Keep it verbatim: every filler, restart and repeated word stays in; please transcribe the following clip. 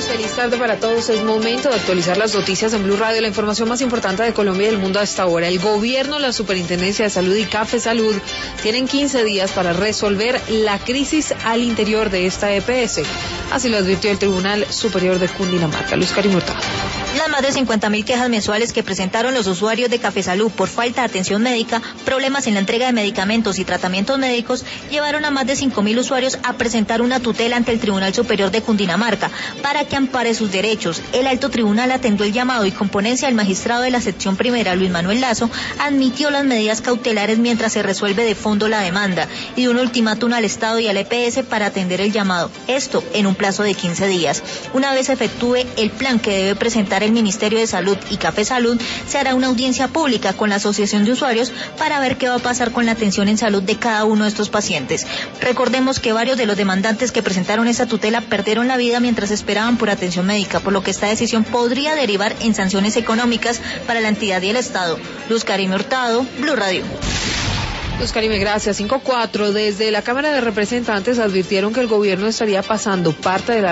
Feliz tarde para todos. Es momento de actualizar las noticias en Blue Radio. La información más importante de Colombia y del mundo a esta hora. El gobierno, la Superintendencia de Salud y Café Salud tienen quince días para resolver la crisis al interior de esta E P S. Así lo advirtió el Tribunal Superior de Cundinamarca. Luz Karim Hurtado. Las más de cincuenta mil quejas mensuales que presentaron los usuarios de Café Salud por falta de atención médica, problemas en la entrega de medicamentos y tratamientos médicos, llevaron a más de cinco mil usuarios a presentar una tutela ante el Tribunal Superior de Cundinamarca para que ampare sus derechos. El alto tribunal atendió el llamado y con ponencia del magistrado de la sección primera, Luis Manuel Lazo, admitió las medidas cautelares mientras se resuelve de fondo la demanda y dio un ultimátum al Estado y al E P S para atender el llamado. Esto en un plazo de quince días. Una vez efectúe el plan que debe presentar el Ministerio de Salud y Café Salud, se hará una audiencia pública con la Asociación de Usuarios para ver qué va a pasar con la atención en salud de cada uno de estos pacientes. Recordemos que varios de los demandantes que presentaron esta tutela perdieron la vida mientras esperaban por atención médica, por lo que esta decisión podría derivar en sanciones económicas para la entidad y el Estado. Luz Karim Hurtado, Blue Radio. Luz Karime, gracias. cinco cuatro. Desde la Cámara de Representantes advirtieron que el gobierno estaría pasando parte de la